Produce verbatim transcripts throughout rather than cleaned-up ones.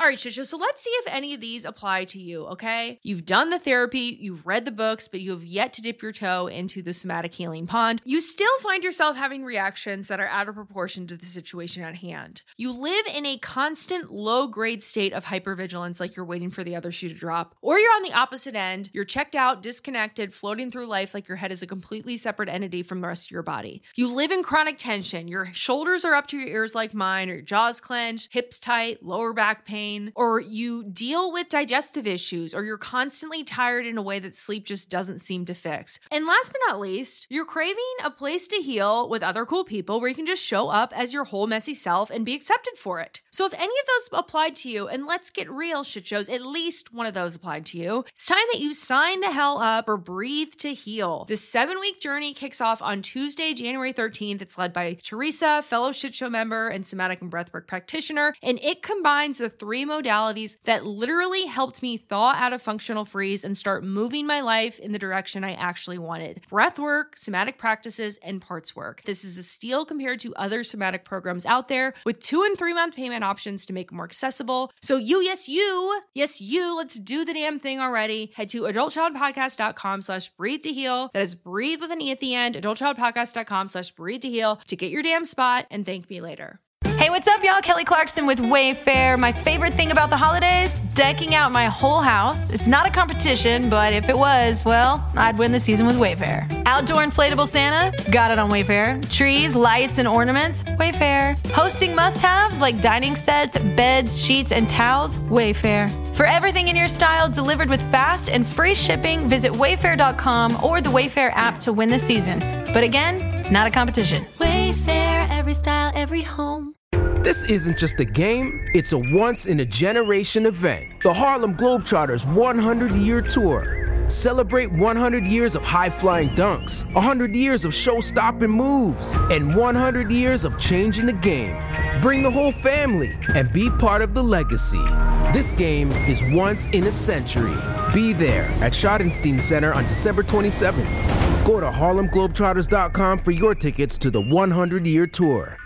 All right, Shisha, so let's see if any of these apply to you, okay? You've done the therapy, you've read the books, but you have yet to dip your toe into the somatic healing pond. You still find yourself having reactions that are out of proportion to the situation at hand. You live in a constant low-grade state of hypervigilance, like you're waiting for the other shoe to drop. Or you're on the opposite end, you're checked out, disconnected, floating through life like your head is a completely separate entity from the rest of your body. You live in chronic tension, your shoulders are up to your ears like mine, or your jaw's clenched, hips tight, lower back pain, or you deal with digestive issues, or you're constantly tired in a way that sleep just doesn't seem to fix. And last but not least, you're craving a place to heal with other cool people where you can just show up as your whole messy self and be accepted for it. So if any of those applied to you, and let's get real, shit shows, at least one of those applied to you, it's time that you sign the hell up or breathe to heal. This seven-week journey kicks off on Tuesday, January thirteenth. It's led by Teresa, fellow shit show member and somatic and breathwork practitioner, and it combines the three modalities that literally helped me thaw out of functional freeze and start moving my life in the direction I actually wanted. Breath work, somatic practices, and parts work. This is a steal compared to other somatic programs out there with two and three month payment options to make it more accessible. So you, yes, you, yes, you, let's do the damn thing already. Head to adultchildpodcast.com slash breathe to heal. That is breathe with an E at the end, adultchildpodcast.com slash breathe to heal to get your damn spot and thank me later. Hey, what's up, y'all? Kelly Clarkson with Wayfair. My favorite thing about the holidays? Decking out my whole house. It's not a competition, but if it was, well, I'd win the season with Wayfair. Outdoor inflatable Santa? Got it on Wayfair. Trees, lights, and ornaments? Wayfair. Hosting must-haves like dining sets, beds, sheets, and towels? Wayfair. For everything in your style delivered with fast and free shipping, visit wayfair dot com or the Wayfair app to win the season. But again, it's not a competition. Wayfair, every style, every home. This isn't just a game, it's a once-in-a-generation event. The Harlem Globetrotters one hundred year Tour. Celebrate one hundred years of high-flying dunks, one hundred years of show-stopping moves, and one hundred years of changing the game. Bring the whole family and be part of the legacy. This game is once in a century. Be there at Schottenstein Center on December twenty-seventh. Go to harlem globetrotters dot com for your tickets to the one hundred year Tour.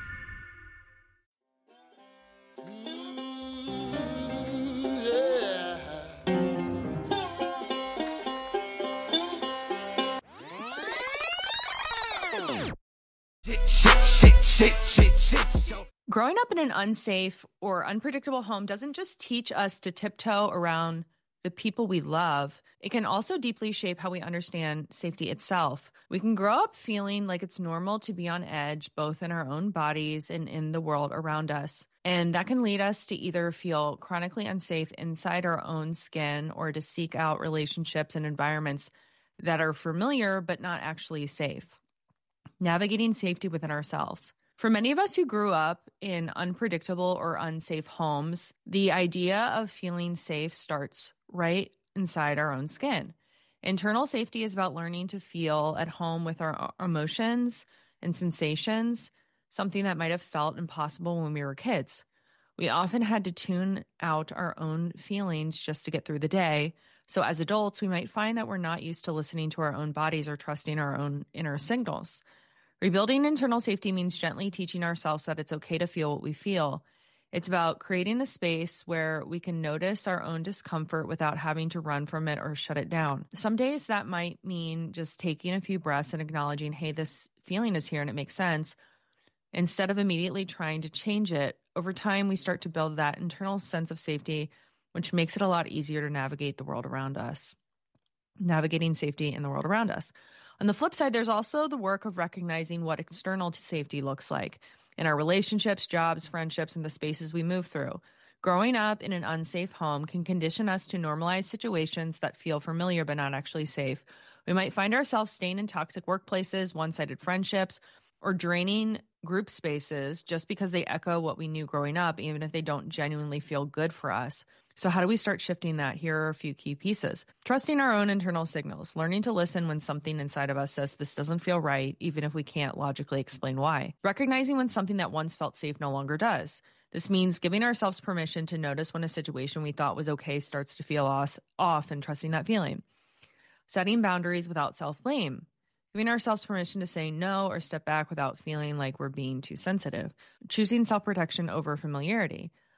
Growing up in an unsafe or unpredictable home doesn't just teach us to tiptoe around the people we love. It can also deeply shape how we understand safety itself. We can grow up feeling like it's normal to be on edge, both in our own bodies and in the world around us. And that can lead us to either feel chronically unsafe inside our own skin or to seek out relationships and environments that are familiar but not actually safe. Navigating safety within ourselves. For many of us who grew up in unpredictable or unsafe homes, the idea of feeling safe starts right inside our own skin. Internal safety is about learning to feel at home with our emotions and sensations, something that might have felt impossible when we were kids. We often had to tune out our own feelings just to get through the day. So as adults, we might find that we're not used to listening to our own bodies or trusting our own inner signals. Rebuilding internal safety means gently teaching ourselves that it's okay to feel what we feel. It's about creating a space where we can notice our own discomfort without having to run from it or shut it down. Some days that might mean just taking a few breaths and acknowledging, hey, this feeling is here and it makes sense. Instead of immediately trying to change it, over time we start to build that internal sense of safety, which makes it a lot easier to navigate the world around us. Navigating safety in the world around us. On the flip side, there's also the work of recognizing what external safety looks like in our relationships, jobs, friendships, and the spaces we move through. Growing up in an unsafe home can condition us to normalize situations that feel familiar but not actually safe. We might find ourselves staying in toxic workplaces, one-sided friendships, or draining group spaces just because they echo what we knew growing up, even if they don't genuinely feel good for us. So how do we start shifting that? Here are a few key pieces. Trusting our own internal signals, learning to listen when something inside of us says this doesn't feel right, even if we can't logically explain why. Recognizing when something that once felt safe no longer does. This means giving ourselves permission to notice when a situation we thought was okay starts to feel off and trusting that feeling. Setting boundaries without self-blame. Giving ourselves permission to say no or step back without feeling like we're being too sensitive. Choosing self-protection over familiarity.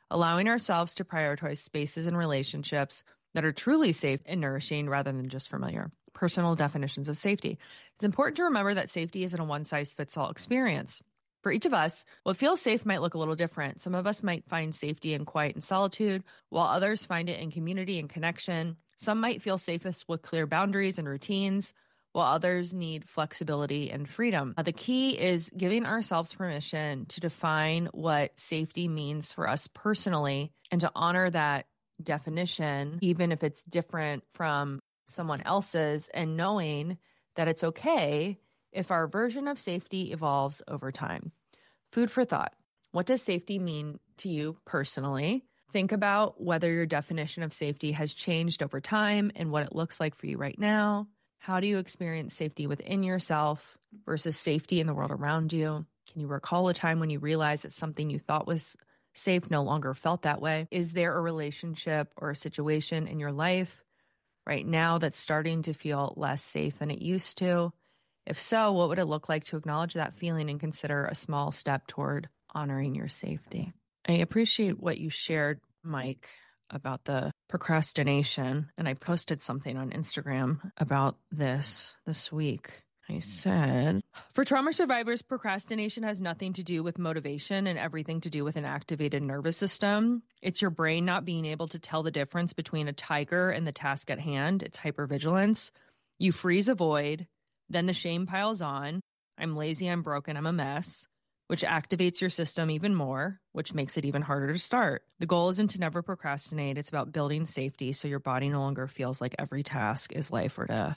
allowing ourselves to prioritize spaces and relationships that are truly safe and nourishing rather than just familiar. Personal definitions of safety. It's important to remember that safety isn't a one-size-fits-all experience. For each of us, what feels safe might look a little different. Some of us might find safety in quiet and solitude, while others find it in community and connection. Some might feel safest with clear boundaries and routines, while others need flexibility and freedom. The key is giving ourselves permission to define what safety means for us personally and to honor that definition, even if it's different from someone else's, and knowing that it's okay if our version of safety evolves over time. Food for thought. What does safety mean to you personally? Think about whether your definition of safety has changed over time and what it looks like for you right now. How do you experience safety within yourself versus safety in the world around you? Can you recall a time when you realized that something you thought was safe no longer felt that way? Is there a relationship or a situation in your life right now that's starting to feel less safe than it used to? If so, what would it look like to acknowledge that feeling and consider a small step toward honoring your safety? I appreciate what you shared, Mike, about the procrastination. And I posted something on Instagram about this this week. I said, for trauma survivors, procrastination has nothing to do with motivation and everything to do with an activated nervous system. It's your brain not being able to tell the difference between a tiger and the task at hand. It's hypervigilance. You freeze a void. Then the shame piles on. I'm lazy, I'm broken, I'm a mess, which activates your system even more, which makes it even harder to start. The goal isn't to never procrastinate. It's about building safety so your body no longer feels like every task is life or death.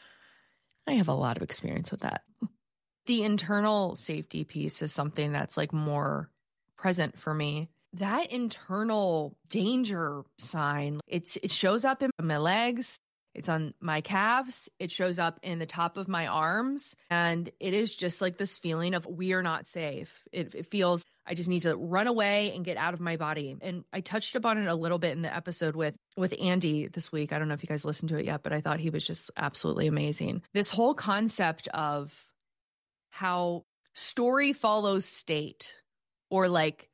I have a lot of experience with that. The internal safety piece is something that's like more present for me. That internal danger sign, it's it shows up in my legs. It's on my calves. It shows up in the top of my arms. And it is just like this feeling of we are not safe. It, it feels I just need to run away and get out of my body. And I touched upon it a little bit in the episode with, with Andy this week. I don't know if you guys listened to it yet, but I thought he was just absolutely amazing. This whole concept of how story follows state, or like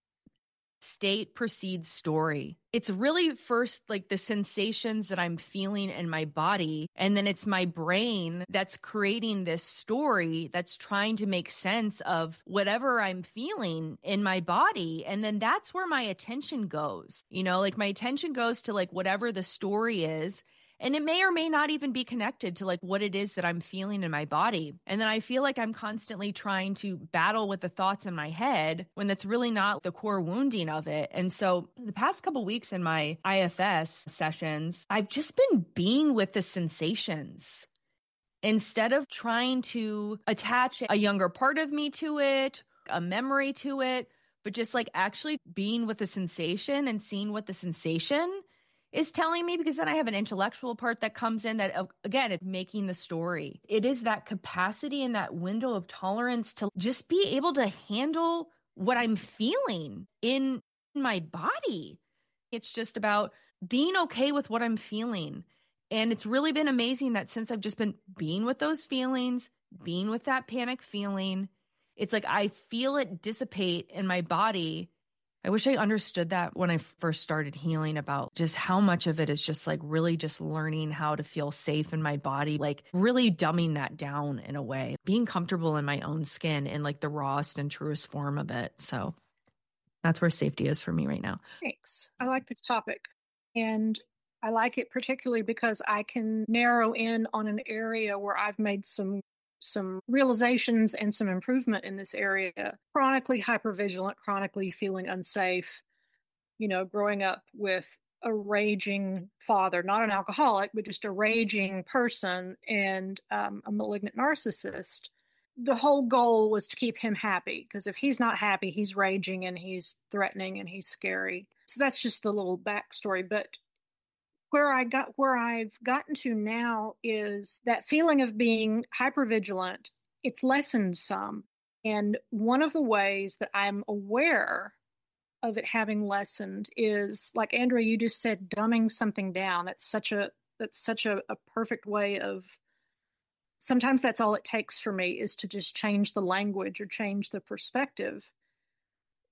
state precedes story. It's really first like the sensations that I'm feeling in my body, and then it's my brain that's creating this story that's trying to make sense of whatever I'm feeling in my body. And then that's where my attention goes. You know, like my attention goes to like whatever the story is. And it may or may not even be connected to like what it is that I'm feeling in my body. And then I feel like I'm constantly trying to battle with the thoughts in my head when that's really not the core wounding of it. And so the past couple weeks in my I F S sessions, I've just been being with the sensations instead of trying to attach a younger part of me to it, a memory to it, but just like actually being with the sensation and seeing what the sensation is telling me, because then I have an intellectual part that comes in that, again, it's making the story. It is that capacity and that window of tolerance to just be able to handle what I'm feeling in my body. It's just about being okay with what I'm feeling. And it's really been amazing that since I've just been being with those feelings, being with that panic feeling, it's like I feel it dissipate in my body. I wish I understood that when I first started healing, about just how much of it is just like really just learning how to feel safe in my body, like really dumbing that down in a way, being comfortable in my own skin in like the rawest and truest form of it. So that's where safety is for me right now. Thanks. I like this topic. And I like it particularly because I can narrow in on an area where I've made some some realizations and some improvement in this area. Chronically hypervigilant, chronically feeling unsafe, you know, growing up with a raging father, not an alcoholic, but just a raging person, and um, a malignant narcissist. The whole goal was to keep him happy, because if he's not happy, he's raging and he's threatening and he's scary. So that's just the little backstory. But Where I got, where I've gotten to now is that feeling of being hypervigilant. It's lessened some. And one of the ways that I'm aware of it having lessened is, like Andrea, you just said, dumbing something down. That's such a, that's such a, a perfect way of, sometimes that's all it takes for me, is to just change the language or change the perspective.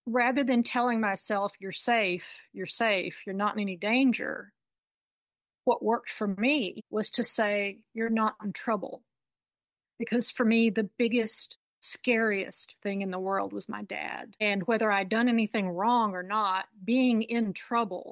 rather than telling myself, you're safe, you're safe, you're not in any danger, what worked for me was to say, you're not in trouble. Because for me, the biggest, scariest thing in the world was my dad. And whether I'd done anything wrong or not, being in trouble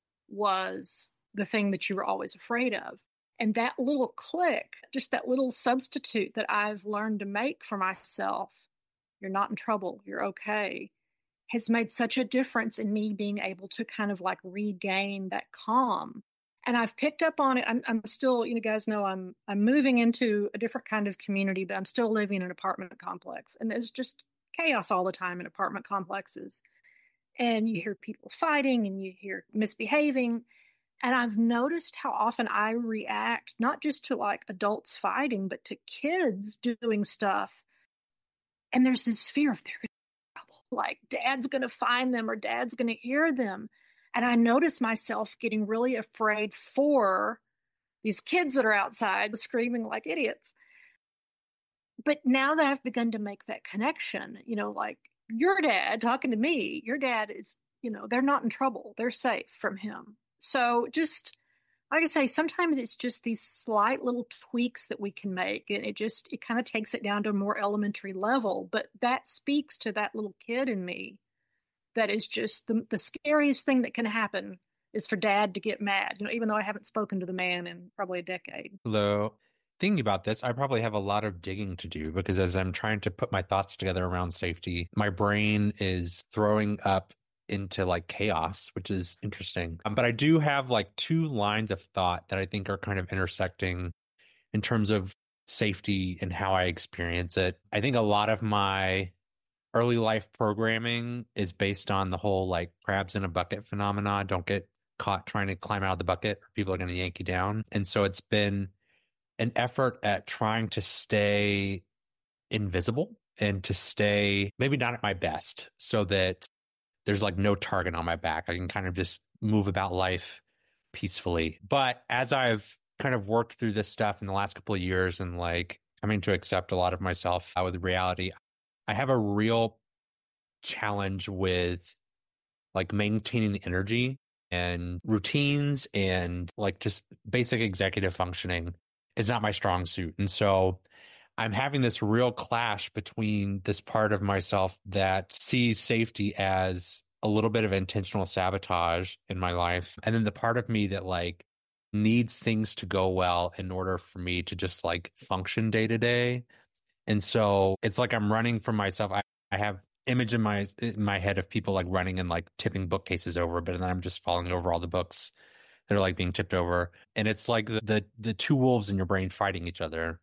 was the thing that you were always afraid of. And that little click, just that little substitute that I've learned to make for myself, you're not in trouble, you're okay, has made such a difference in me being able to kind of like regain that calm. And I've picked up on it. I'm, I'm still, you know, guys know I'm I'm moving into a different kind of community, but I'm still living in an apartment complex. And there's just chaos all the time in apartment complexes. And you hear people fighting and you hear misbehaving. And I've noticed how often I react, not just to like adults fighting, but to kids doing stuff. And there's this fear of they're going to get in trouble. Like dad's going to find them or dad's going to hear them. And I notice myself getting really afraid for these kids that are outside screaming like idiots. But now that I've begun to make that connection, you know, like your dad talking to me, your dad is, you know, they're not in trouble. They're safe from him. So just, like I say, sometimes it's just these slight little tweaks that we can make. And it just, it kind of takes it down to a more elementary level. But that speaks to that little kid in me. That is just the, the scariest thing that can happen is for dad to get mad, you know, even though I haven't spoken to the man in probably a decade. Hello. Thinking about this, I probably have a lot of digging to do because as I'm trying to put my thoughts together around safety, my brain is throwing up into like chaos, which is interesting. Um, but I do have like two lines of thought that I think are kind of intersecting in terms of safety and how I experience it. I think a lot of my early life programming is based on the whole like crabs in a bucket phenomena. Don't get caught trying to climb out of the bucket or people are going to yank you down. And so it's been an effort at trying to stay invisible and to stay maybe not at my best so that there's like no target on my back. I can kind of just move about life peacefully. But as I've kind of worked through this stuff in the last couple of years and like coming to accept a lot of myself out with reality, I have a real challenge with like maintaining the energy and routines and like just basic executive functioning is not my strong suit. And so I'm having this real clash between this part of myself that sees safety as a little bit of intentional sabotage in my life. And then the part of me that like needs things to go well in order for me to just like function day to day. And so it's like I'm running from myself. I, I have image in my in my head of people like running and like tipping bookcases over, but then I'm just falling over all the books that are like being tipped over. And it's like the the, the two wolves in your brain fighting each other.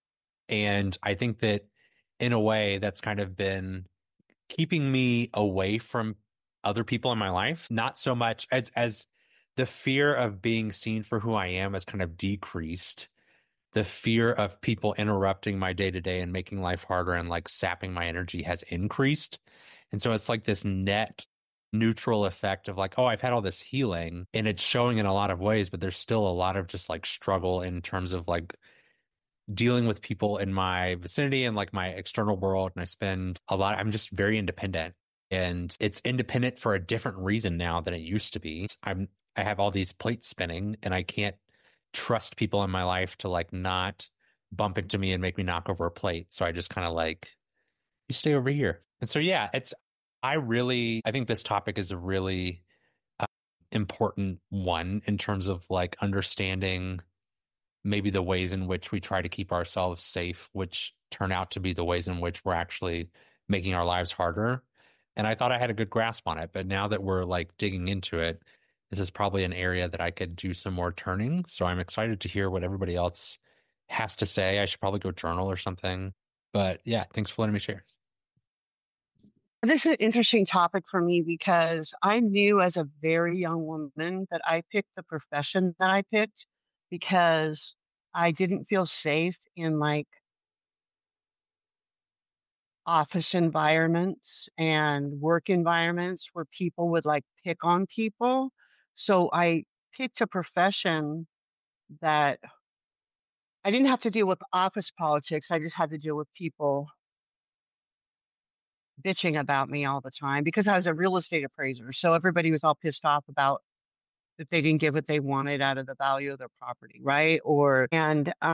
And I think that in a way that's kind of been keeping me away from other people in my life, not so much as as the fear of being seen for who I am has kind of decreased. The fear of people interrupting my day to day and making life harder and like sapping my energy has increased. And so it's like this net neutral effect of like, oh, I've had all this healing and it's showing in a lot of ways, but there's still a lot of just like struggle in terms of like dealing with people in my vicinity and like my external world. And I spend a lot, I'm just very independent and it's independent for a different reason now than it used to be. I'm, I have all these plates spinning and I can't trust people in my life to like not bump into me and make me knock over a plate. So I just kind of like, you stay over here. And so, yeah, it's, I really, I think this topic is a really uh, important one in terms of like understanding maybe the ways in which we try to keep ourselves safe, which turn out to be the ways in which we're actually making our lives harder. And I thought I had a good grasp on it, but now that we're like digging into it, this is probably an area that I could do some more turning. So I'm excited to hear what everybody else has to say. I should probably go journal or something. But yeah, thanks for letting me share. This is an interesting topic for me because I knew as a very young woman that I picked the profession that I picked because I didn't feel safe in like office environments and work environments where people would like pick on people. So I picked a profession that I didn't have to deal with office politics. I just had to deal with people bitching about me all the time because I was a real estate appraiser. So everybody was all pissed off about that they didn't get what they wanted out of the value of their property, right? Or, and um,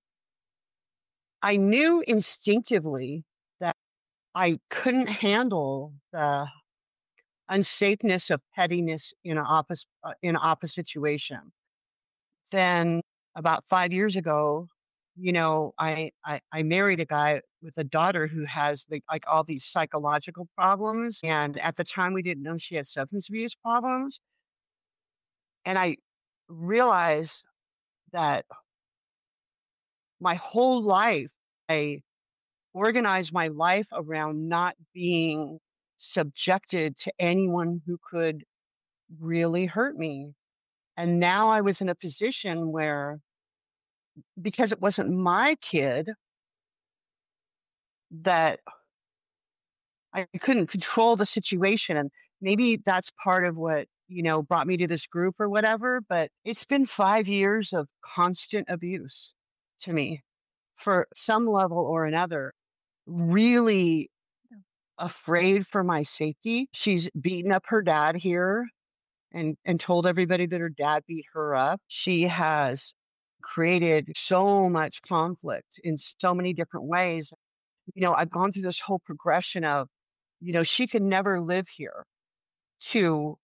I knew instinctively that I couldn't handle the unsafeness of pettiness in an office, uh, in an office situation. Then about five years ago, you know, I, I I married a guy with a daughter who has the, like all these psychological problems, and at the time we didn't know she had substance abuse problems, and I realized that my whole life I organized my life around not being subjected to anyone who could really hurt me. And now I was in a position where, because it wasn't my kid, that I couldn't control the situation. And maybe that's part of what, you know, brought me to this group or whatever. But it's been five years of constant abuse to me for some level or another. Really afraid for my safety. She's beaten up her dad here and, and told everybody that her dad beat her up. She has created so much conflict in so many different ways. You know, I've gone through this whole progression of, you know, she could never live here, to,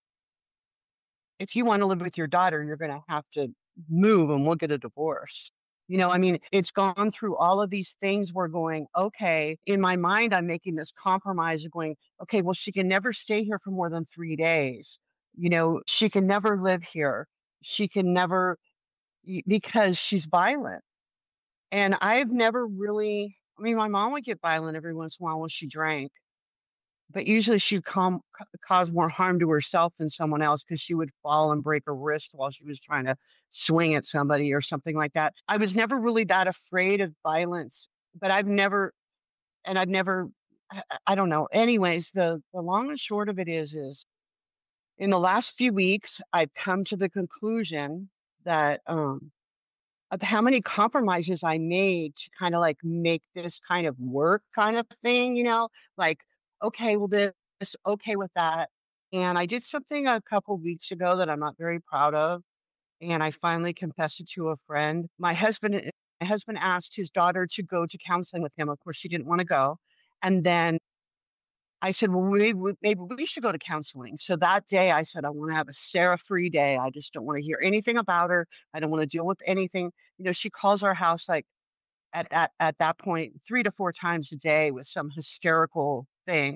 if you want to live with your daughter, you're going to have to move and we'll get a divorce. You know, I mean, it's gone through all of these things. We're going, okay, in my mind, I'm making this compromise of going, okay, well, she can never stay here for more than three days. You know, she can never live here. She can never, y- because she's violent. And I've never really, I mean, my mom would get violent every once in a while when she drank, but usually she'd com- ca- cause more harm to herself than someone else because she would fall and break her wrist while she was trying to swing at somebody or something like that. I was never really that afraid of violence, but I've never, and I've never, I, I I don't know. Anyways, the, the long and short of it is, is in the last few weeks, I've come to the conclusion that, um, of how many compromises I made to kind of like make this kind of work kind of thing, you know, like, okay, well, this, okay with that. And I did something a couple weeks ago that I'm not very proud of. And I finally confessed it to a friend. My husband, eh, my husband asked his daughter to go to counseling with him. Of course, she didn't want to go. And then I said, well, maybe, we- maybe we should go to counseling. So that day I said, I want to have a Sarah free day. I just don't want to hear anything about her. I don't want to deal with anything. You know, she calls our house like at, at, at that point, three to four times a day with some hysterical thing.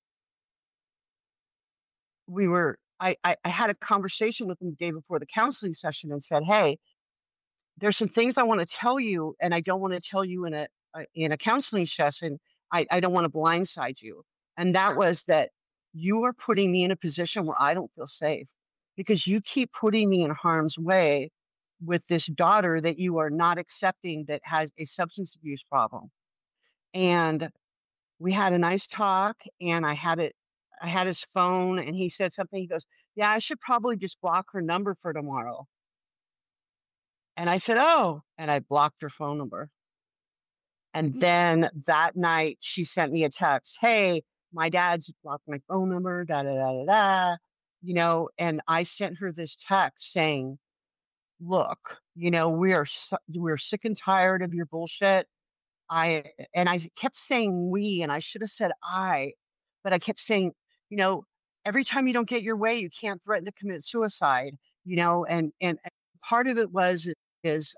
We were, I, I, I had a conversation with him the day before the counseling session and said, hey, there's some things I want to tell you, and I don't want to tell you in a, a in a counseling session. I, I don't want to blindside you. And that was that you are putting me in a position where I don't feel safe because you keep putting me in harm's way with this daughter that you are not accepting that has a substance abuse problem. And we had a nice talk, and I had it. I had his phone, and he said something. He goes, "Yeah, I should probably just block her number for tomorrow." And I said, "Oh," and I blocked her phone number. And then that night she sent me a text, "Hey, my dad's blocked my phone number, da da da da da." You know, and I sent her this text saying, "Look, you know, we are so, we're sick and tired of your bullshit." I and I kept saying we, and I should have said I, but I kept saying, you know, every time you don't get your way, you can't threaten to commit suicide, you know, and and, and part of it was is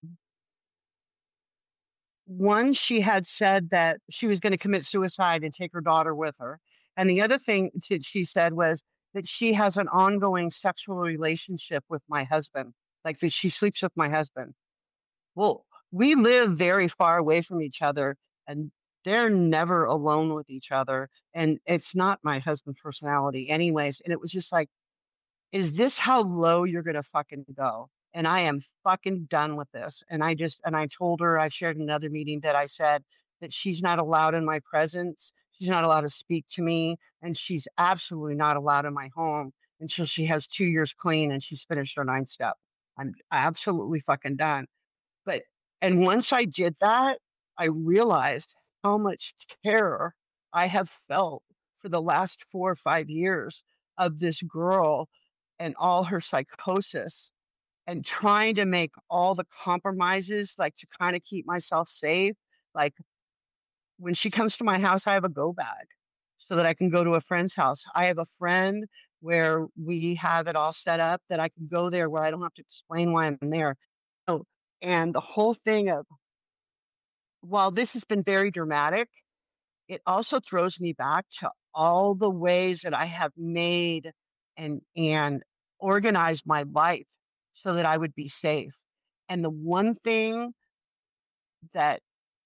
one, she had said that she was going to commit suicide and take her daughter with her. And the other thing that she said was that she has an ongoing sexual relationship with my husband, like that she sleeps with my husband. Well, we live very far away from each other, and they're never alone with each other. And it's not my husband's personality, anyways. And it was just like, is this how low you're going to fucking go? And I am fucking done with this. And I just, and I told her, I shared in another meeting that I said that she's not allowed in my presence. She's not allowed to speak to me. And she's absolutely not allowed in my home until she has two years clean and she's finished her nine step. I'm absolutely fucking done. But, and once I did that, I realized how much terror I have felt for the last four or five years of this girl and all her psychosis and trying to make all the compromises, like to kind of keep myself safe. Like when she comes to my house, I have a go bag so that I can go to a friend's house. I have a friend where we have it all set up that I can go there where I don't have to explain why I'm there. Oh, and the whole thing of, while this has been very dramatic, it also throws me back to all the ways that I have made and and organized my life so that I would be safe. And the one thing that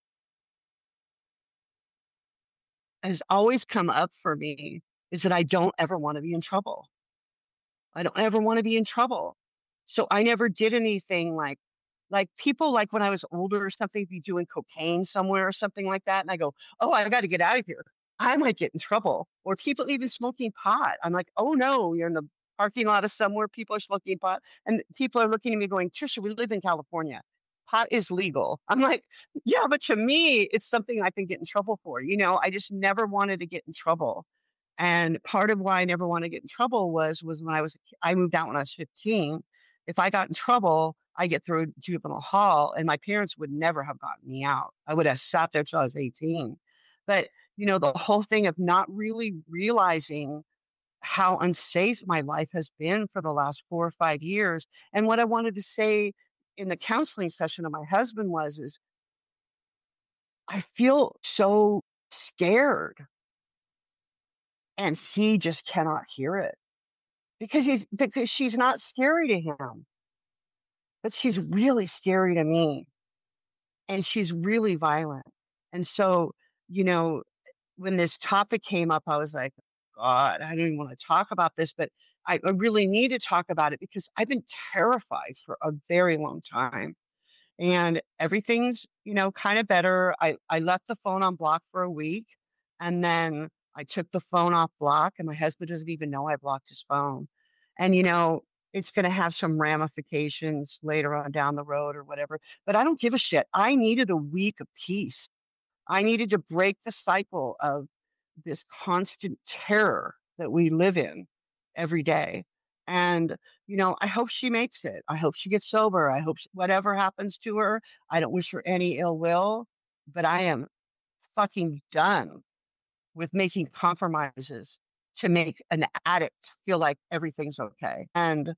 has always come up for me is that I don't ever want to be in trouble. I don't ever want to be in trouble. So I never did anything like like people like when I was older or something, be doing cocaine somewhere or something like that. And I go, oh, I got to get out of here. I might get in trouble. Or people even smoking pot. I'm like, oh no, you're in the parking lot of somewhere, people are smoking pot. And people are looking at me going, Trisha, we live in California. Pot is legal. I'm like, yeah, but to me, it's something I can get in trouble for. You know, I just never wanted to get in trouble. And part of why I never wanted to get in trouble was was when I was I moved out when I was fifteen. If I got in trouble, I get through juvenile hall, and my parents would never have gotten me out. I would have sat there till I was eighteen. But you know, the whole thing of not really realizing how unsafe my life has been for the last four or five years. And what I wanted to say in the counseling session of my husband was, is I feel so scared. And he just cannot hear it because he's because she's not scary to him, but she's really scary to me. And she's really violent. And so, you know, when this topic came up, I was like, God, I don't even want to talk about this, but I, I really need to talk about it because I've been terrified for a very long time. And everything's, you know, kind of better. I, I left the phone on block for a week, and then I took the phone off block, and my husband doesn't even know I blocked his phone. And, you know, it's going to have some ramifications later on down the road or whatever, but I don't give a shit. I needed a week of peace. I needed to break the cycle of this constant terror that we live in every day. And, you know, I hope she makes it. I hope she gets sober. I hope she, whatever happens to her, I don't wish her any ill will, but I am fucking done with making compromises to make an addict feel like everything's okay. And,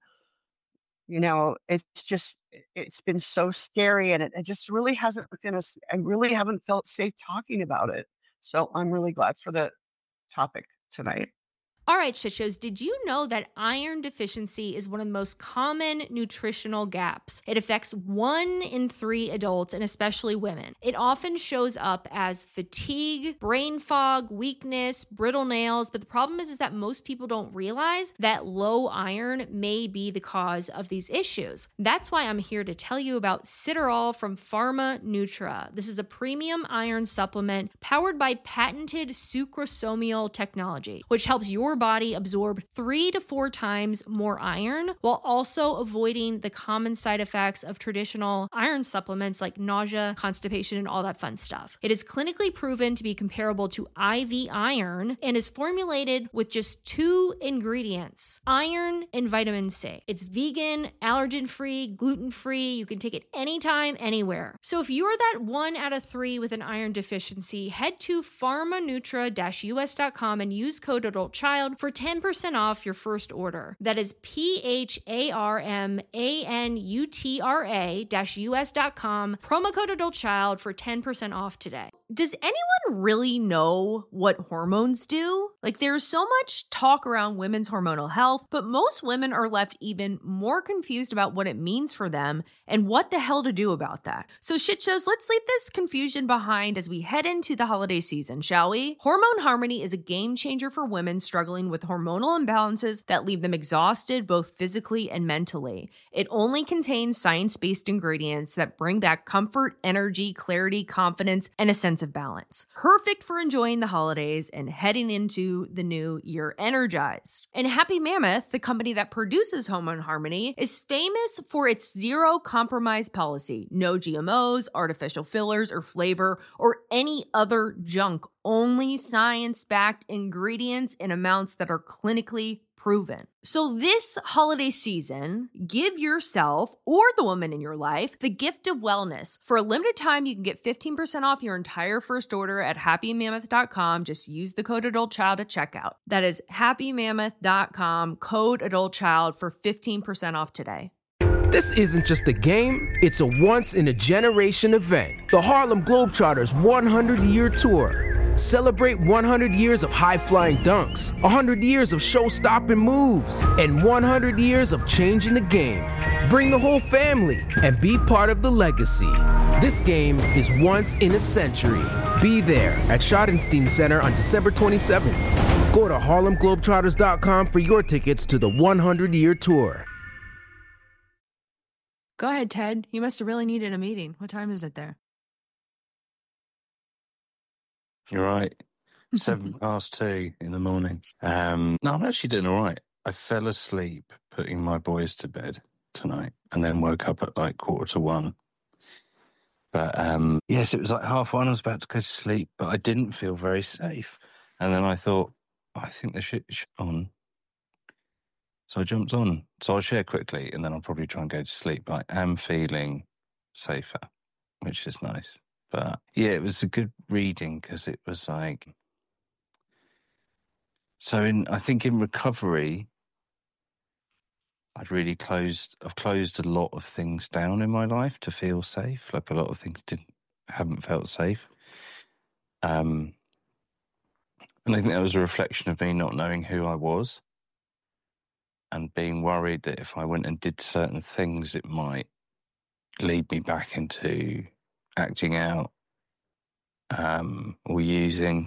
you know, it's just, it's been so scary, and it, it just really hasn't been, a, I really haven't felt safe talking about it. So I'm really glad for the topic tonight. All right, shit shows. Did you know that iron deficiency is one of the most common nutritional gaps? It affects one in three adults, and especially women. It often shows up as fatigue, brain fog, weakness, brittle nails. But the problem is, is that most people don't realize that low iron may be the cause of these issues. That's why I'm here to tell you about Citarol from Pharma Nutra. This is a premium iron supplement powered by patented sucrosomial technology, which helps your body absorb three to four times more iron while also avoiding the common side effects of traditional iron supplements like nausea, constipation, and all that fun stuff. It is clinically proven to be comparable to I V iron and is formulated with just two ingredients, iron and vitamin C. It's vegan, allergen-free, gluten-free. You can take it anytime, anywhere. So if you're that one out of three with an iron deficiency, head to pharmanutra dash u s dot com and use code ADULTCHILD for ten percent off your first order. That is P H A R M A N U T R A dash U S dot com, promo code ADULTCHILD for ten percent off today. Does anyone really know what hormones do? Like, there's so much talk around women's hormonal health, but most women are left even more confused about what it means for them and what the hell to do about that. So shit shows, let's leave this confusion behind as we head into the holiday season, shall we? Hormone Harmony is a game changer for women struggling with hormonal imbalances that leave them exhausted both physically and mentally. It only contains science-based ingredients that bring back comfort, energy, clarity, confidence, and a sense sense of balance. Perfect for enjoying the holidays and heading into the new year energized. And Happy Mammoth, the company that produces Hormone Harmony, is famous for its zero compromise policy. No G M Os, artificial fillers or flavor, or any other junk. Only science-backed ingredients in amounts that are clinically proven. So this holiday season, give yourself or the woman in your life the gift of wellness. For a limited time, you can get fifteen percent off your entire first order at happy mammoth dot com. Just use the code ADULTCHILD at checkout. That is happy mammoth dot com, code ADULTCHILD for fifteen percent off today. This isn't just a game, it's a once-in-a-generation event. The Harlem Globetrotters one hundred year Tour. Celebrate one hundred years of high-flying dunks, one hundred years of show-stopping moves, and one hundred years of changing the game. Bring the whole family and be part of the legacy. This game is once in a century. Be there at Schottenstein Center on December twenty-seventh. Go to harlem globetrotters dot com for your tickets to the one hundred year Tour. Go ahead, Ted. You must have really needed a meeting. What time is it there? You're right. Seven past two in the morning. Um, no, I'm actually doing all right. I fell asleep putting my boys to bed tonight and then woke up at like quarter to one. But um, yes, it was like half one. I was about to go to sleep, but I didn't feel very safe. And then I thought, I think the shit's on. So I jumped on. So I'll share quickly and then I'll probably try and go to sleep. But I am feeling safer, which is nice. But yeah, it was a good reading because it was like, so in, I think in recovery, I'd really closed, I've closed a lot of things down in my life to feel safe. Like a lot of things didn't, haven't felt safe. Um, and I think that was a reflection of me not knowing who I was and being worried that if I went and did certain things, it might lead me back into acting out um, or using,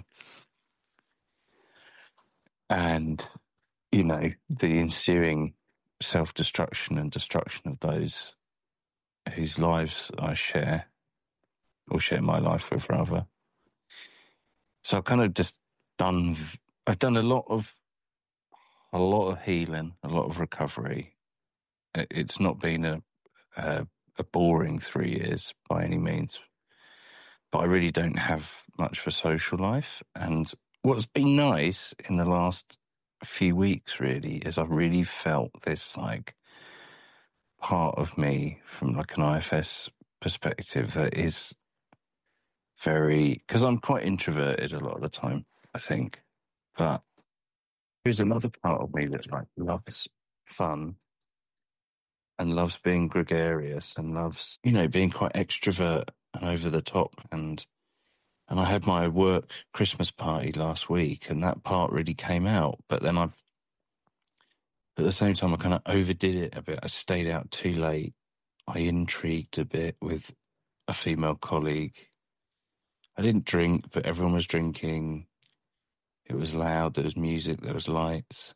and, you know, the ensuing self-destruction and destruction of those whose lives I share, or share my life with, rather. So I've kind of just done, I've done a lot of, a lot of healing, a lot of recovery. It's not been a, a, a boring three years by any means. But I really don't have much for social life. And what's been nice in the last few weeks, really, is I've really felt this, like, part of me from, like, an I F S perspective that is very... Because I'm quite introverted a lot of the time, I think. But there's another part of me that, like, loves fun and loves being gregarious and loves, you know, being quite extrovert and over the top. And and I had my work Christmas party last week and that part really came out. But then I, at the same time, I kind of overdid it a bit. I stayed out too late. I intrigued a bit with a female colleague. I didn't drink, but everyone was drinking. It was loud. There was music. There was lights.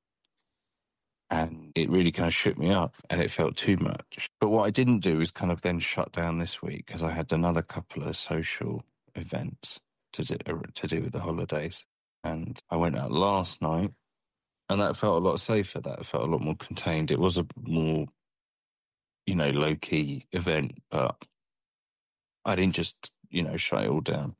And it really kind of shook me up and it felt too much. But what I didn't do was kind of then shut down this week because I had another couple of social events to do, to do with the holidays. And I went out last night and that felt a lot safer. That felt a lot more contained. It was a more, you know, low-key event, but I didn't just, you know, shut it all down,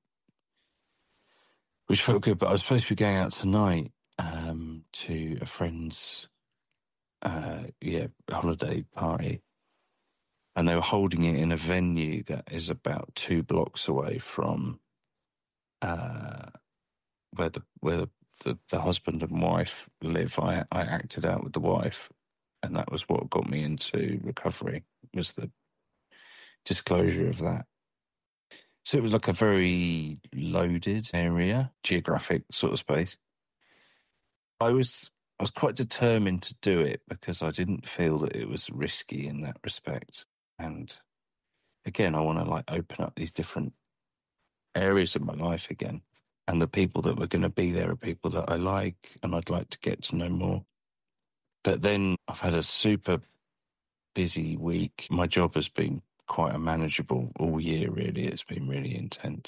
which felt good. But I was supposed to be going out tonight um, to a friend's Uh, yeah, holiday party, and they were holding it in a venue that is about two blocks away from uh, where the where the, the, the husband and wife live. I I acted out with the wife, and that was what got me into recovery, was the disclosure of that. So it was like a very loaded area, geographic sort of space. I was. I was quite determined to do it because I didn't feel that it was risky in that respect. And again, I want to like open up these different areas of my life again. And the people that were going to be there are people that I like and I'd like to get to know more. But then I've had a super busy week. My job has been quite unmanageable all year, really. It's been really intense.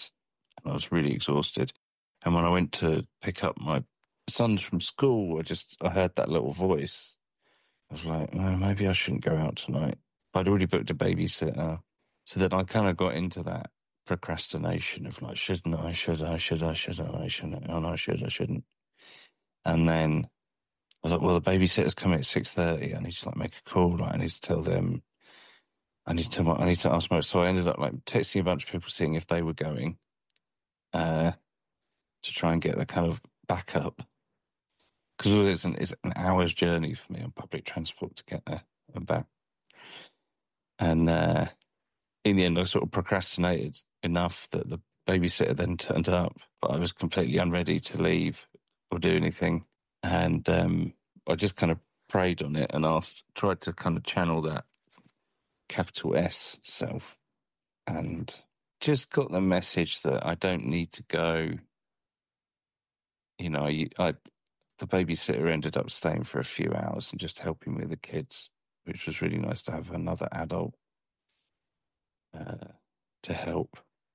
and I was really exhausted. And when I went to pick up my sons from school, I just, I heard that little voice. I was like, oh, maybe I shouldn't go out tonight. I'd already booked a babysitter. So then I kind of got into that procrastination of like, shouldn't I, should I, should I, should I, shouldn't I, oh, no, I should, I shouldn't. And then I was like, well, the babysitter's coming at six thirty. I need to like make a call. Like, I need to tell them. I need to tell my, I need to ask my, so I ended up like texting a bunch of people, seeing if they were going, uh, to try and get the kind of backup. Because it's an, it's an hour's journey for me on public transport to get there and back. And uh, in the end, I sort of procrastinated enough that the babysitter then turned up, but I was completely unready to leave or do anything. And um, I just kind of prayed on it and asked, tried to kind of channel that capital S self, and just got the message that I don't need to go. You know, I, I the babysitter ended up staying for a few hours and just helping with the kids, which was really nice to have another adult uh, to help.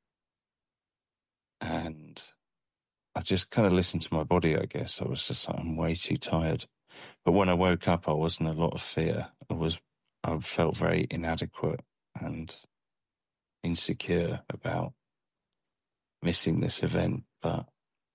And I just kind of listened to my body, I guess. I was just like, I'm way too tired. But when I woke up, I was in a lot of fear. I was, I felt very inadequate and insecure about missing this event. But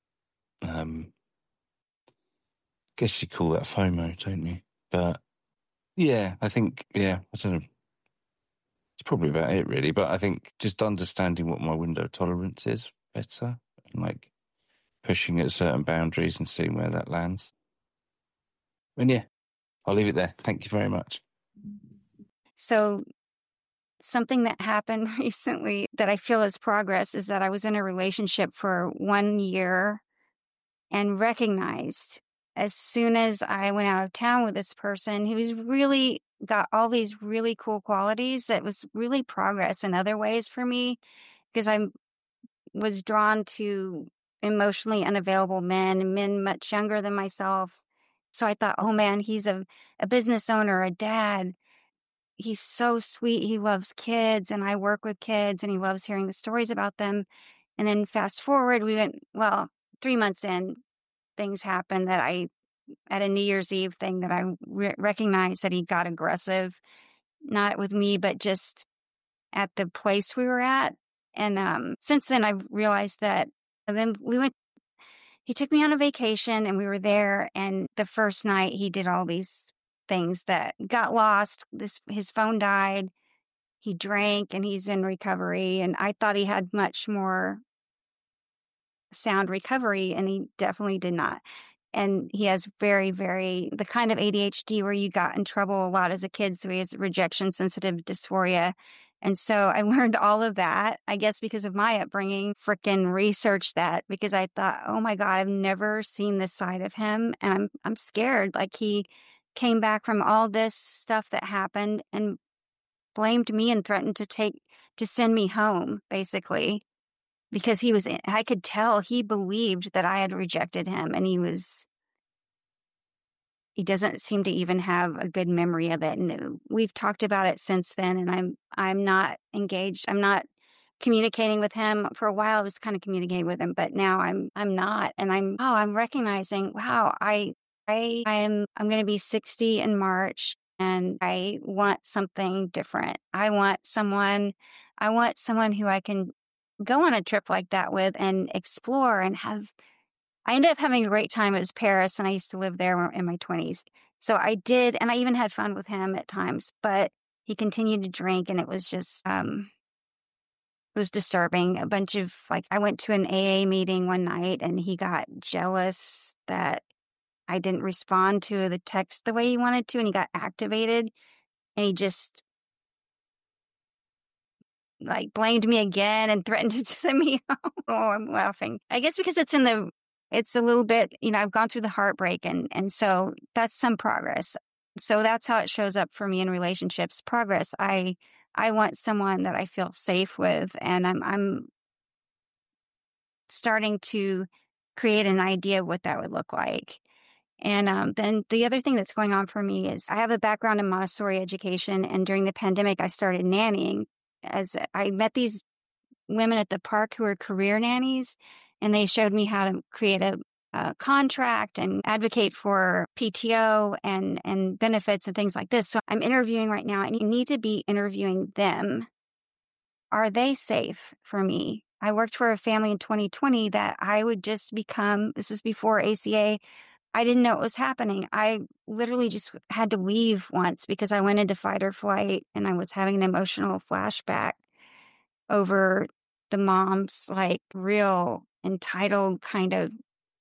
um, I guess you call that FOMO, don't you? But yeah, I think, yeah, I don't know. It's probably about it, really. But I think just understanding what my window of tolerance is better, and like pushing at certain boundaries and seeing where that lands. And yeah, I'll leave it there. Thank you very much. So something that happened recently that I feel is progress is that I was in a relationship for one year and recognized as soon as I went out of town with this person who's really got all these really cool qualities, that was really progress in other ways for me, because I was drawn to emotionally unavailable men, men much younger than myself. So I thought, oh man, he's a, a business owner, a dad. He's so sweet. He loves kids, and I work with kids, and he loves hearing the stories about them. And then fast forward, we went, well, three months in, things happened that I, at a New Year's Eve thing, that I re- recognized that he got aggressive, not with me, but just at the place we were at. And um, since then, I've realized that. And then we went, he took me on a vacation, and we were there. And the first night, he did all these things that got lost. This, his phone died. He drank, and he's in recovery. And I thought he had much more sound recovery, and he definitely did not. And he has very, very, the kind of A D H D where you got in trouble a lot as a kid. So he has rejection sensitive dysphoria. And so I learned all of that, I guess, because of my upbringing, frickin' researched that, because I thought, oh my God, I've never seen this side of him. And I'm, I'm scared. Like, he came back from all this stuff that happened and blamed me and threatened to take, to send me home, basically, because he was, I could tell he believed that I had rejected him, and he was, he doesn't seem to even have a good memory of it. And we've talked about it since then, and I'm, I'm not engaged. I'm not communicating with him. For a while I was kind of communicating with him, but now I'm, I'm not. And I'm, oh, I'm recognizing, wow, I, I, I am, I'm going to be sixty in March, and I want something different. I want someone, I want someone who I can go on a trip like that with and explore and have. I ended up having a great time. It was Paris, and I used to live there in my twenties. So I did, and I even had fun with him at times, but he continued to drink, and it was just, um, it was disturbing. A bunch of, like, I went to an A A meeting one night, and he got jealous that I didn't respond to the text the way he wanted to, and he got activated, and he just, like, blamed me again and threatened to send me home. Oh, I'm laughing. I guess because it's in the, it's a little bit, you know, I've gone through the heartbreak, and, and so that's some progress. So that's how it shows up for me in relationships. Progress. I, I want someone that I feel safe with, and I'm, I'm starting to create an idea of what that would look like. And um, then the other thing that's going on for me is I have a background in Montessori education, and during the pandemic, I started nannying. As I met these women at the park who are career nannies, and they showed me how to create a, a contract and advocate for P T O and, and benefits and things like this. So I'm interviewing right now, and you need to be interviewing them. Are they safe for me? I worked for a family in twenty twenty that I would just become, this is before A C A, I didn't know what was happening. I literally just had to leave once because I went into fight or flight, and I was having an emotional flashback over the mom's like real entitled kind of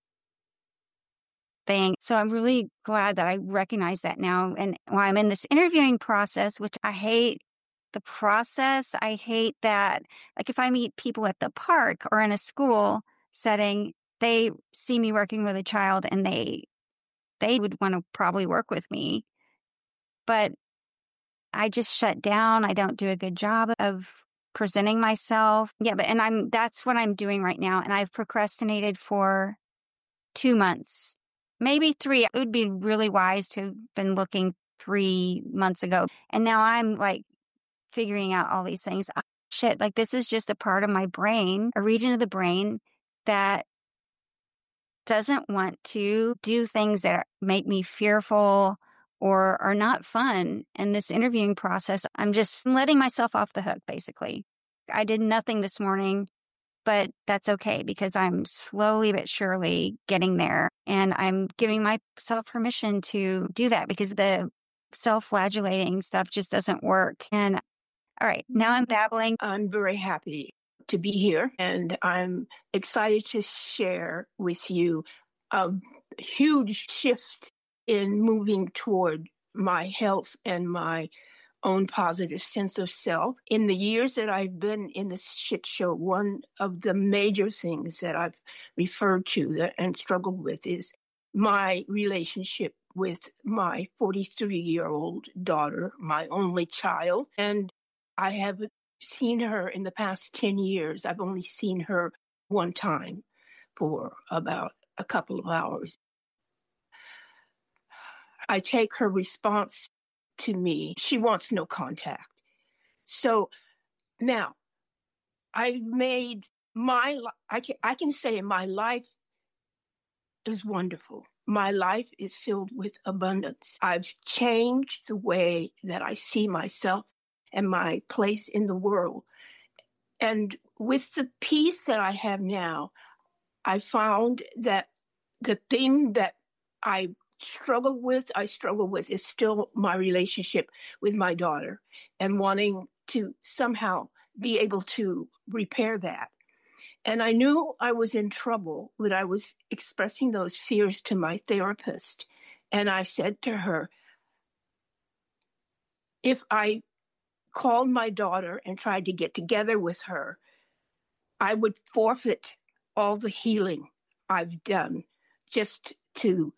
thing. So I'm really glad that I recognize that now. And while I'm in this interviewing process, which I hate the process, I hate that, like if I meet people at the park or in a school setting, they see me working with a child and they they would want to probably work with me. But I just shut down. I don't do a good job of presenting myself. Yeah, but and I'm that's what I'm doing right now. And I've procrastinated for two months, maybe three. It would be really wise to have been looking three months ago. And now I'm like figuring out all these things. Oh, shit, like this is just a part of my brain, a region of the brain that doesn't want to do things that make me fearful or are not fun. And this interviewing process, I'm just letting myself off the hook, basically. I did nothing this morning, but that's okay because I'm slowly but surely getting there. And I'm giving myself permission to do that because the self-flagellating stuff just doesn't work. And all right, now I'm babbling. I'm very happy to be here, and I'm excited to share with you a huge shift in moving toward my health and my own positive sense of self. In the years that I've been in this shit show, one of the major things that I've referred to that, and struggled with is my relationship with my forty-three-year-old daughter, my only child. And I have seen her in the past ten years. I've only seen her one time for about a couple of hours. I take her response to me. She wants no contact. So now I've made my, I can, I can say my life is wonderful. My life is filled with abundance. I've changed the way that I see myself and my place in the world. And with the peace that I have now, I found that the thing that I struggle with, I struggle with is still my relationship with my daughter and wanting to somehow be able to repair that. And I knew I was in trouble when I was expressing those fears to my therapist. And I said to her, if I called my daughter and tried to get together with her, I would forfeit all the healing I've done just to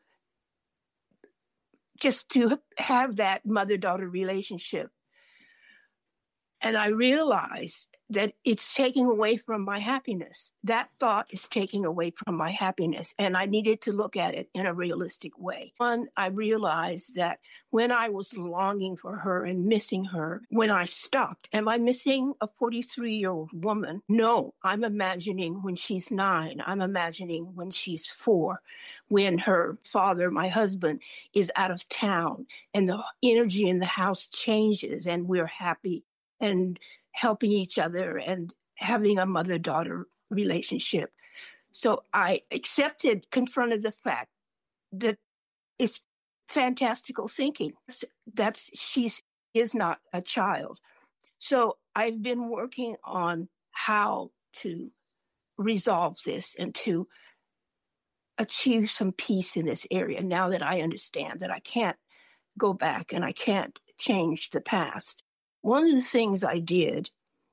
just to have that mother-daughter relationship. And I realized that it's taking away from my happiness. That thought is taking away from my happiness. And I needed to look at it in a realistic way. One, I realized that when I was longing for her and missing her, when I stopped, am I missing a forty-three-year-old woman? No, I'm imagining when she's nine. I'm imagining when she's four, when her father, my husband, is out of town and the energy in the house changes and we're happy and helping each other and having a mother-daughter relationship. So I accepted, confronted the fact that it's fantastical thinking. That's, that's she's is not a child. So I've been working on how to resolve this and to achieve some peace in this area now that I understand that I can't go back and I can't change the past. One of the things I did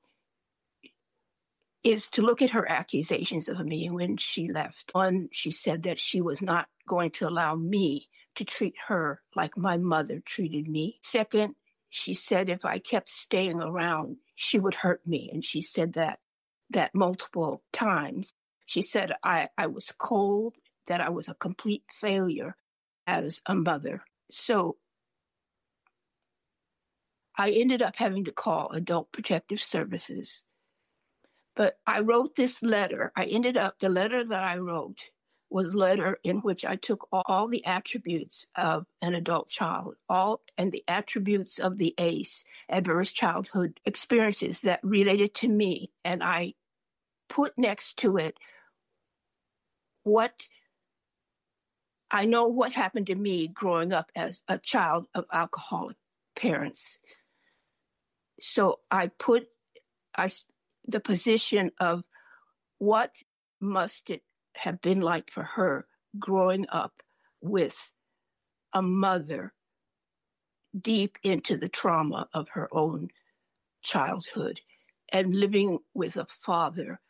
is to look at her accusations of me when she left. One, she said that she was not going to allow me to treat her like my mother treated me. Second, she said if I kept staying around, she would hurt me. And she said that that multiple times. She said I, I was cold, that I was a complete failure as a mother. So I ended up having to call Adult Protective Services But I wrote this letter. I ended up, the letter that I wrote was a letter in which I took all, all the attributes of an adult child, all and the attributes of the A C E, adverse childhood experiences that related to me. And I put next to it what I know what happened to me growing up as a child of alcoholic parents. So I put I, the position of what must it have been like for her growing up with a mother deep into the trauma of her own childhood and living with a father,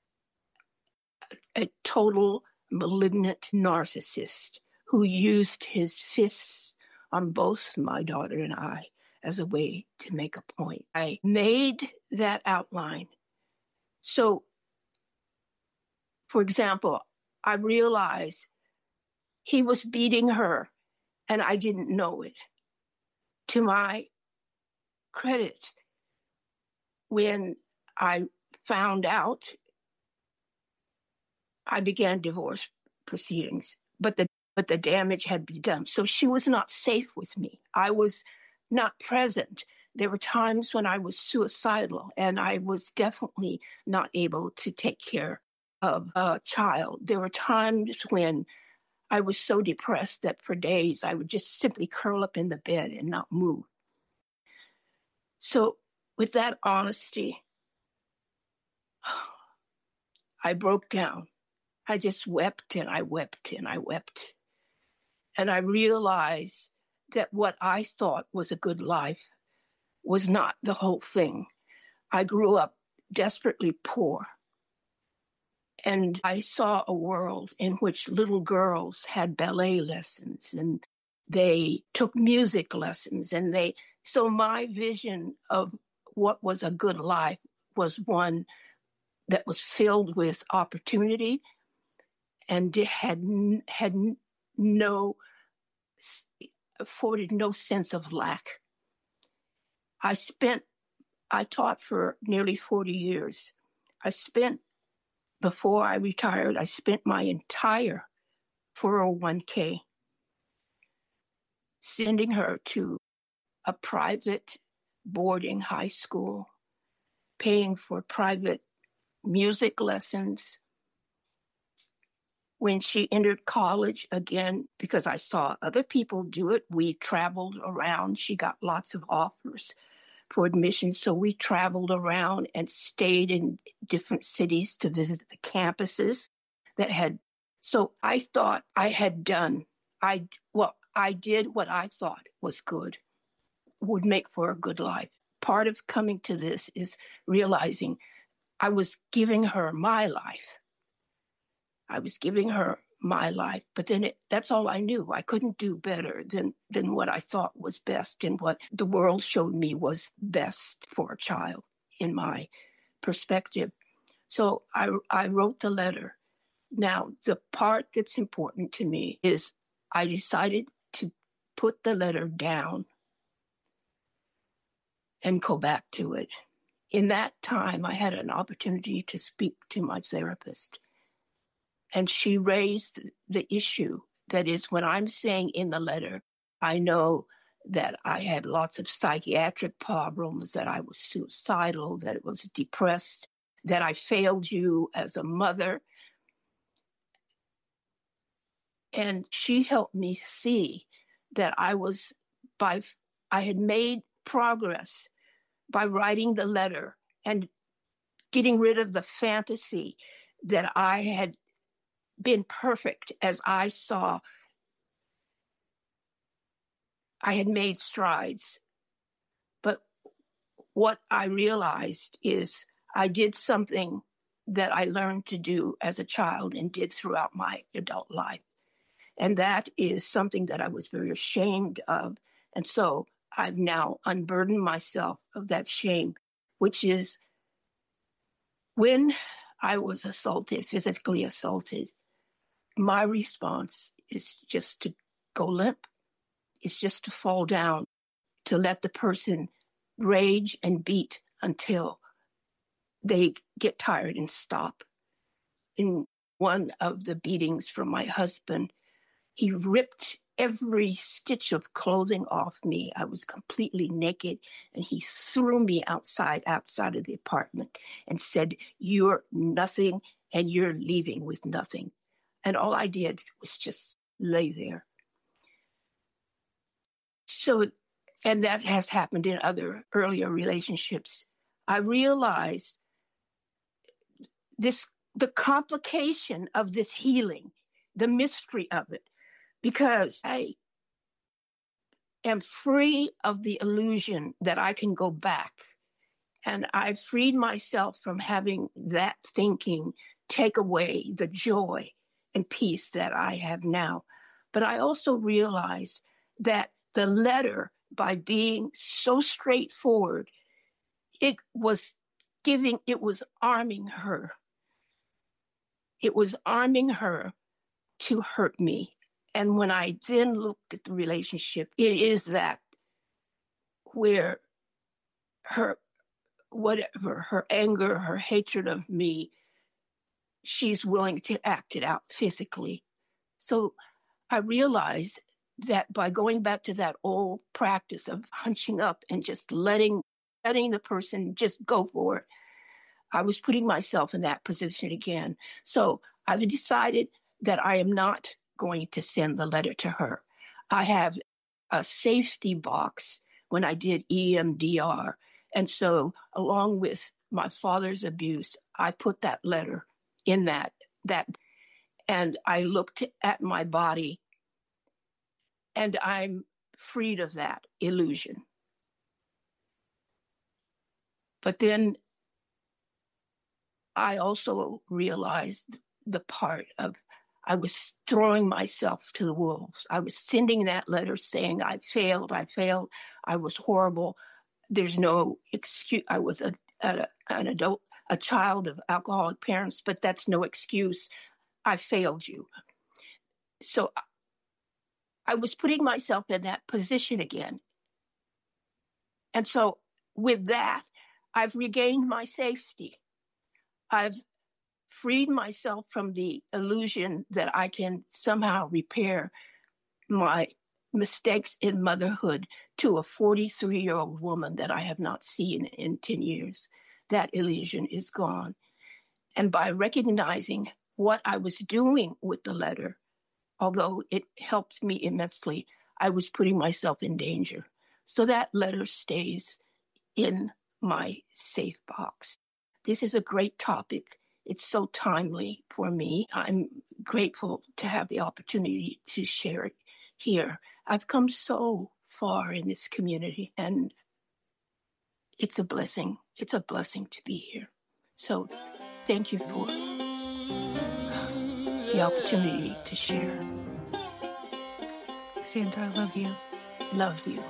a total malignant narcissist who used his fists on both my daughter and I as a way to make a point. I made that outline. So, for example, I realized he was beating her and I didn't know it. To my credit, when I found out, I began divorce proceedings, but the but the damage had been done. So she was not safe with me. I was not present. There were times when I was suicidal and I was definitely not able to take care of a child. There were times when I was so depressed that for days I would just simply curl up in the bed and not move. So with that honesty, I broke down. I just wept and I wept and I wept. And I realized that what I thought was a good life was not the whole thing. I grew up desperately poor. And I saw a world in which little girls had ballet lessons and they took music lessons. And they, so my vision of what was a good life was one that was filled with opportunity and had, had no, afforded no sense of lack. I spent, I taught for nearly forty years. I spent, before I retired, I spent my entire four oh one k sending her to a private boarding high school, paying for private music lessons. When she entered college again, because I saw other people do it, we traveled around. She got lots of offers for admission. So we traveled around and stayed in different cities to visit the campuses that had. So I thought I had done, I, well, I did what I thought was good, would make for a good life. Part of coming to this is realizing I was giving her my life. I was giving her my life, but then it, that's all I knew. I couldn't do better than, than what I thought was best and what the world showed me was best for a child in my perspective. So I, I wrote the letter. Now, the part that's important to me is I decided to put the letter down and go back to it. In that time, I had an opportunity to speak to my therapist. And she raised the issue. That is, when I'm saying in the letter, I know that I had lots of psychiatric problems, that I was suicidal, that I was depressed, that I failed you as a mother. And she helped me see that I was, by, I had made progress by writing the letter and getting rid of the fantasy that I had been perfect as I saw. I had made strides. But what I realized is I did something that I learned to do as a child and did throughout my adult life. And that is something that I was very ashamed of. And so I've now unburdened myself of that shame, which is when I was assaulted, physically assaulted, my response is just to go limp. It's just to fall down, to let the person rage and beat until they get tired and stop. In one of the beatings from my husband, he ripped every stitch of clothing off me. I was completely naked, and he threw me outside, outside of the apartment and said, "You're nothing, and you're leaving with nothing." And all I did was just lay there. So, and that has happened in other earlier relationships. I realized this, the complication of this healing, the mystery of it, because I am free of the illusion that I can go back. And I freed myself from having that thinking take away the joy and peace that I have now. But I also realized that the letter, by being so straightforward, it was giving, it was arming her. It was arming her to hurt me. And when I then looked at the relationship, it is that where her, whatever, her anger, her hatred of me, she's willing to act it out physically. So I realized that by going back to that old practice of hunching up and just letting, letting the person just go for it, I was putting myself in that position again. So I've decided that I am not going to send the letter to her. I have a safety box when I did E M D R. And so along with my father's abuse, I put that letter in that, that, and I looked at my body, and I'm freed of that illusion. But then I also realized the part of I was throwing myself to the wolves. I was sending that letter saying, I failed, I failed, I was horrible. There's no excuse. I was a, a, an adult, a child of alcoholic parents, but that's no excuse. I failed you. So I was putting myself in that position again. And so with that, I've regained my safety. I've freed myself from the illusion that I can somehow repair my mistakes in motherhood to a forty-three-year-old woman that I have not seen in ten years. That illusion is gone. And by recognizing what I was doing with the letter, although it helped me immensely, I was putting myself in danger. So that letter stays in my safe box. This is a great topic. It's so timely for me. I'm grateful to have the opportunity to share it here. I've come so far in this community, and it's a blessing. It's a blessing to be here. So thank you for the opportunity to share. Sandra, I love you. Love you.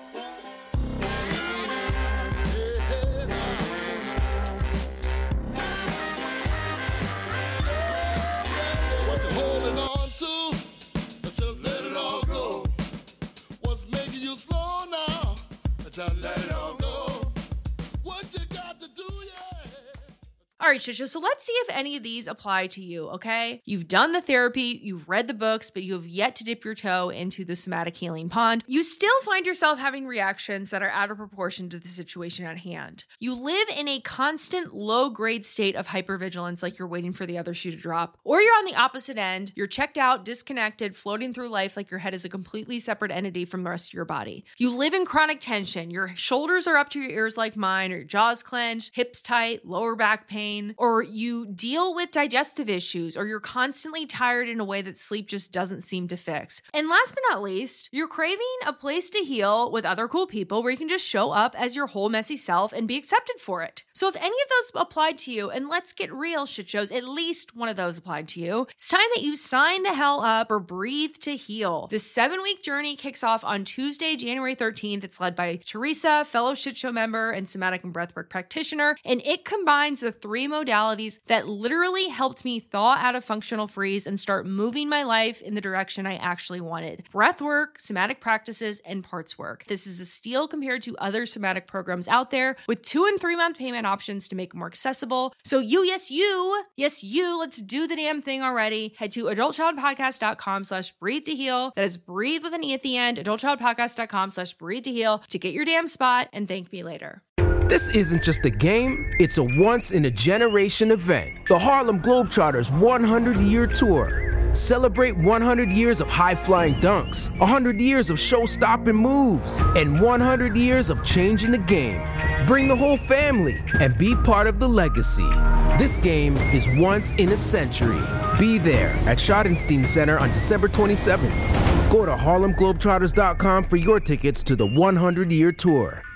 All right, Shit Show. So let's see if any of these apply to you, okay? You've done the therapy, you've read the books, but you have yet to dip your toe into the somatic healing pond. You still find yourself having reactions that are out of proportion to the situation at hand. You live in a constant low-grade state of hypervigilance, like you're waiting for the other shoe to drop. Or you're on the opposite end. You're checked out, disconnected, floating through life like your head is a completely separate entity from the rest of your body. You live in chronic tension. Your shoulders are up to your ears like mine, or your jaw's clenched, hips tight, lower back pain, or you deal with digestive issues, or you're constantly tired in a way that sleep just doesn't seem to fix. And last but not least, you're craving a place to heal with other cool people where you can just show up as your whole messy self and be accepted for it. So if any of those applied to you, and let's get real, Shit Shows, at least one of those applied to you, it's time that you sign the hell up for Breathe to Heal. This seven-week journey kicks off on Tuesday, January thirteenth. It's led by Teresa, fellow Shit Show member and somatic and breathwork practitioner, and it combines the three three modalities that literally helped me thaw out of functional freeze and start moving my life in the direction I actually wanted. Breath work, somatic practices, and parts work. This is a steal compared to other somatic programs out there with two and three month payment options to make it more accessible. So you, yes, you, yes, you, let's do the damn thing already. Head to adultchildpodcast.com slash breathe to heal. That is breathe with an E at the end, adultchildpodcast.com slash breathe to heal to get your damn spot and thank me later. This isn't just a game, it's a once-in-a-generation event. The Harlem Globetrotters one hundred year Tour. Celebrate one hundred years of high-flying dunks, one hundred years of show-stopping moves, and one hundred years of changing the game. Bring the whole family and be part of the legacy. This game is once in a century. Be there at Schottenstein Center on December twenty-seventh. Go to harlem globetrotters dot com for your tickets to the one hundred year Tour.